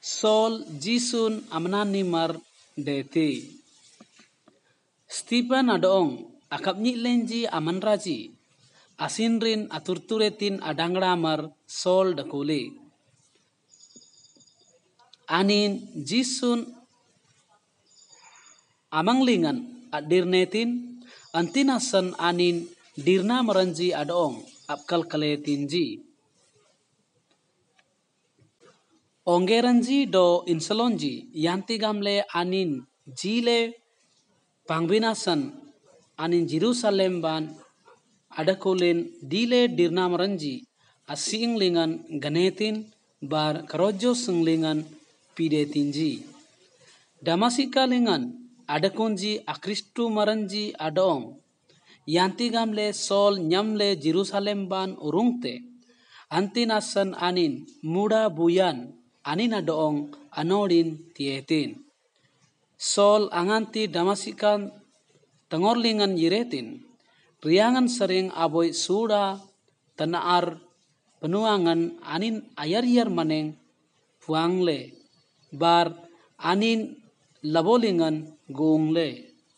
Sol jisun amnani mar deti. Stephen adong akap ni lenji amanraji. Asinrin aturturetin adangra mar sol dakuli. Anin jisun amanglingan adirnetin antinasan anin dirna maranji adong apkal kaletinji. Ongeranji do insalonji yanti gamle anin jile pangbinasan anin Jerusalem ban adakulin dile dirna maranji asinglingan ganetin bar karojo singlingan pidetinji. Damasika lingan adakunji akristu maranji adong yanti gamle sol nyamle Jerusalem ban urungte antinasan anin muda buyan anin adong anodin tietin. Sol anganti Damasikan tengorlingan yiretin riangan sering aboy suda tanaar penuangan anin ayar-yar maneng puangle bar anin labolingan gungle.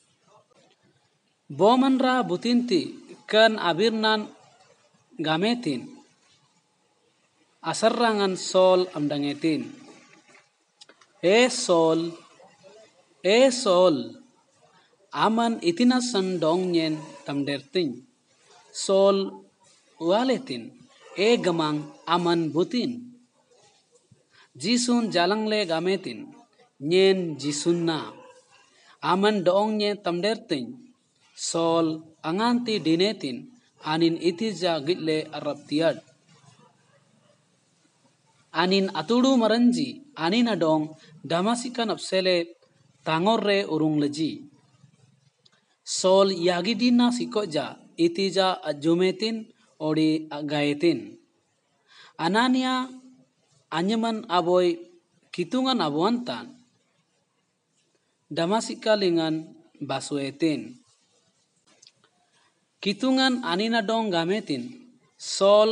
Bomanra butinti kan abirnan gametin asarrangan sol amdangetin. Sol aman itinasan dongnyen tamderting. Sol waletin gamang aman butin. Jisun jalangle gametin nyen jisunna aman dongnyen tamderting. Sol anganti dinetin anin itija gitle arabtiad. Anin atudu maranji anin adong Damasikan apsele tangorre urung leji. Sol yagidina sikoja itija ajumetin odi agayetin. Anania anyaman aboy kitungan abuantan Damasika lingan basuetin. Kitungan anina dong gametin sol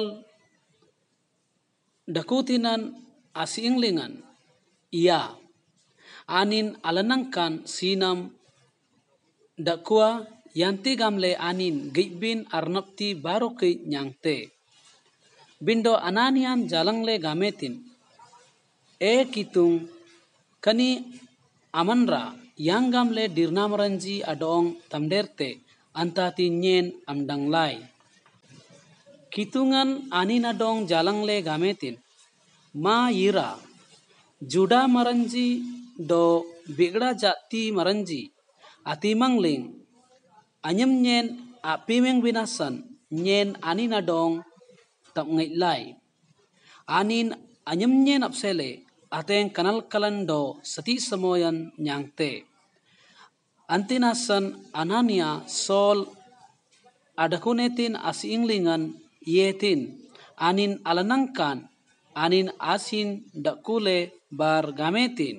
dakutinan asinglingan iya anin alanangkan sinam dakua yanti gamle anin gibin arnapti baroke nyangte. Bindo ananian jalangle gametin kitung kani amanra yang gamle dirnamaranji adong tamderte antati nyen amdanglai. Kitungan anin adong jalangle gametin ma yira juda maranji do bigda jati maranji atimangling anyam nyen apimeng binasan nyen anin adong tamngitlai. Anin anyam nyen apsele ateng kanal kalando sati samoyan nyangte. Antinasan Anania sol adakunetin asinglingan yetin anin alanangkan anin asin dakule bar gametin.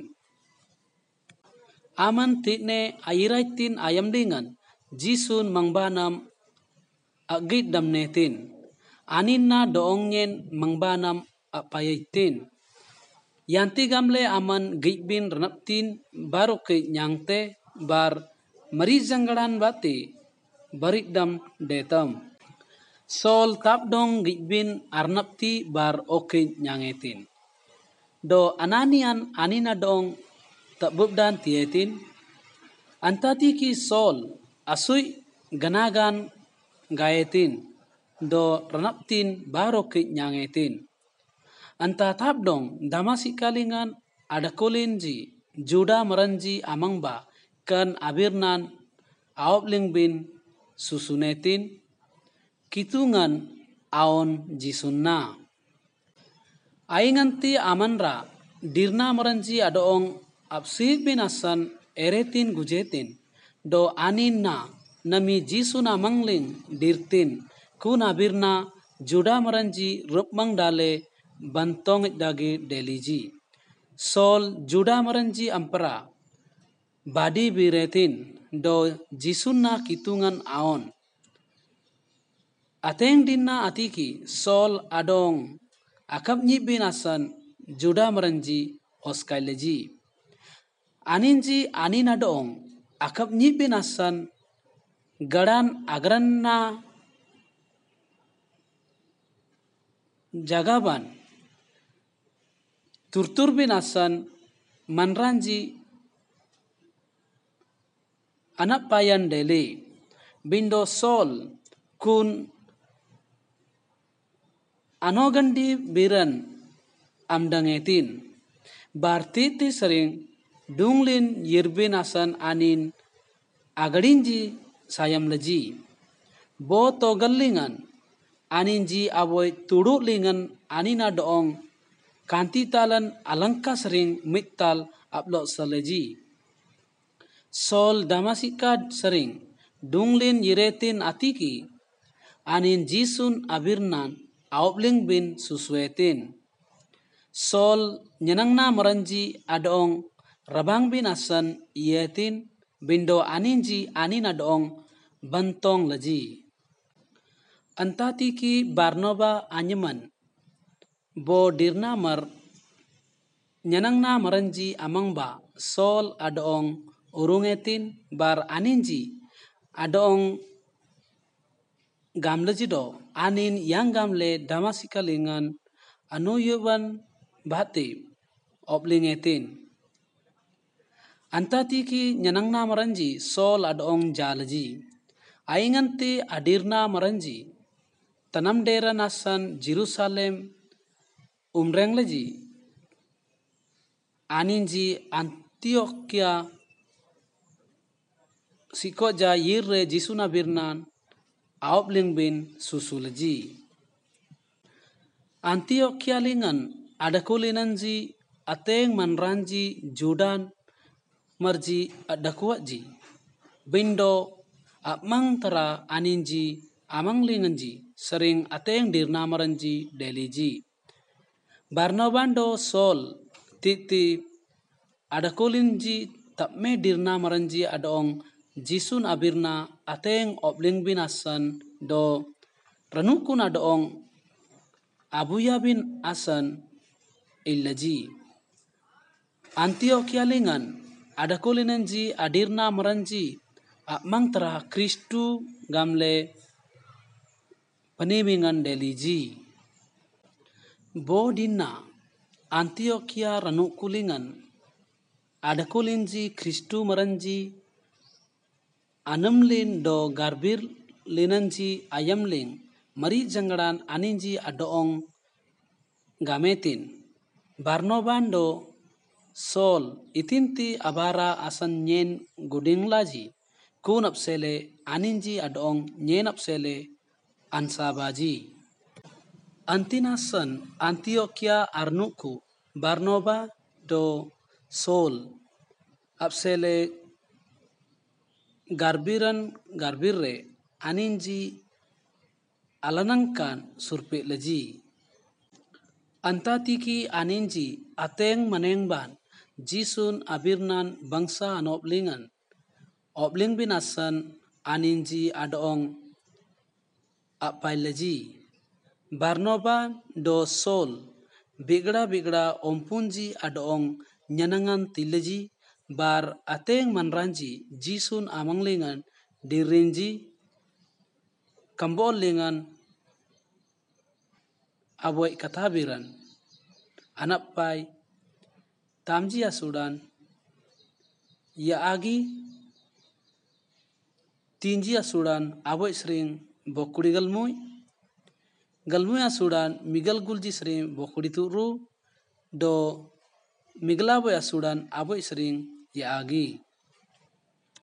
Aman titne ayiraitin ayamdingan jisun mangbanam agit damnetin. Anin na doongyen mangbanam apayaitin. Yanti gamle aman gibin ranaptin baroke nyangte bar marizanggaran bati baridam detam. Sol tapdong gibin arnapti bar oke nyangetin. Do ananian anina dong tabubdan tietin. Antati ki sol asui ganagan gayetin. Do ranaptin baroke nyangetin. Anta tapdong Damasika lingan adakulinji juda maranji amangba kan abirnan awabling bin susunetin. Kitungan aon jisunna. Ainganti amanra dirna maranji adong apsik binasan eretin gujetin. Do anin na nami jisuna mangling dirtin kun abirna juda maranji rupmang dale bantong dagi deliji. Sol juda maranji ampara badi biretin do jisunna kitungan aon. Ateng dinna atiki sol adong akap nyibinasan juda maranji oskai leji. Aninji anin adong akap nyipin asan garan agranna jagaban turturbin asan manranji anak payan dele bindo sol kun anogandi biran amdangetin bartiti sering dunglin yirbin asan anin agadinji sayam leji bo togalingan aninji aboy tuduk lingan anina doong kantitalan alangka sering mittal upload saleji sol damasikad sering dunglin yiretin atiki anin jisun abirnan aupling bin suswetin sol nyenangna meranji adong rabang bin asan yetin bindo aninji anin adong bantong leji antatiki Barnaba anyaman bo dirna mar nyenangna meranji amangba sol adong urungetin bar aninji adong gamlejido anin yang gamle damasika lingan anuyuban bhati oblingetin antatiki nyenangna meranji sol adong jalaji ainganti adirna meranji tanam dera nasan Jerusalem umrengleji aninji Antioquia sikoja yirre jisuna birnan aupling bin susulaji Antioquia lingan adakulinanji ateng manranji Judan marji adakuaji bindo apmang tara aninji amang linganji sering ateng dirna maranji deliji Barnabando sol titi adakulinji tapme dirna maranji adong jisun abirna ateng obling bin asan do ranukun adong abuya bin asan illaji Antioquia lingan adakulinanji adirna maranji apmang tara Kristu gamle panimingan deliji bodina Antioquia ranukulingan adakulinji Kristu maranji anamlin do garbir linanji ayamling mari janggaran aninji adoong gametin Barnabando sol itinti abara asan nyen gudinglaji kunapsele aninji adoong nyenapsele ansabaji antinasan Antioquia arnuku Barnaba do sol apsele garbirre aninji alanangkan surpe leji antatiki aninji ateng manengban jisun abirnan bangsa anoblingan obling binasan aninji adoong apaileji Barnaba do sol bigra ompunji adoong nyanangan tileji bar ateng manranji jisun amanglingan dirinji kambol lingan aboy katabiran anak pai tamji asudan yaagi tinji asudan aboy sering bokuri galmui asudan migal gulji sering bokuri turu do miglaboy asudan aboy sering yaagi